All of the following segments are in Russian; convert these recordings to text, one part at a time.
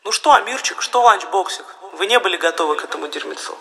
Ну что, Амирчик, что ланчбоксик? Вы не были готовы к этому дерьмецу.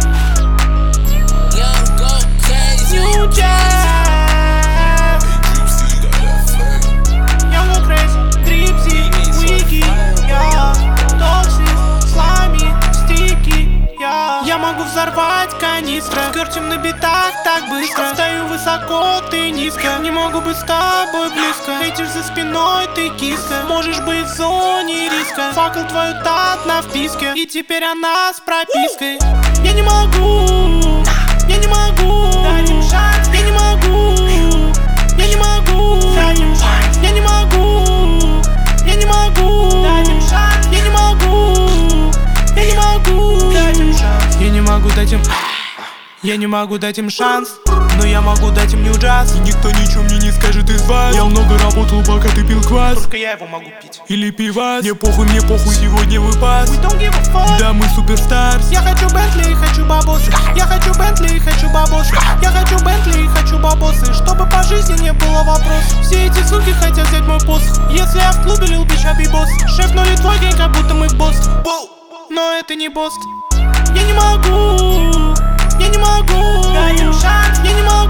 Я могу взорвать канистры, скертим на битах так быстро. Стою высоко, ты низко, не могу быть с тобой близко. Хейтишь за спиной, ты киска, можешь быть в зоне риска. Факел твою тат на вписке, и теперь она с пропиской. Я не могу, я не могу, дай им шанс. Я не могу, я не могу, дай им шанс. Я не могу, я не могу, дай им шанс. Я не могу, я не могу, дай им шанс. Я не могу дать им, я не могу дать им шанс, но я могу дать им нью-джаз. И никто ничего мне не скажет из вас. Я много работал, пока ты пил квас. Только я его могу пить. Или пивас. Мне похуй, сегодня выпас. We don't give a fuck. Да, мы суперстарс. Я хочу Бентли и хочу бабосы. Я хочу Бентли и хочу бабосы. Я хочу Бентли и хочу бабосы. Чтобы по жизни не было вопросов. Все эти суки хотят взять мой посох. Если я в клубе Lil Bitch, I be boss. Шеф, но ли твой гей, как будто мы босс. Но это не босс. Я не могу, я не могу, дай им шанс. Я не могу.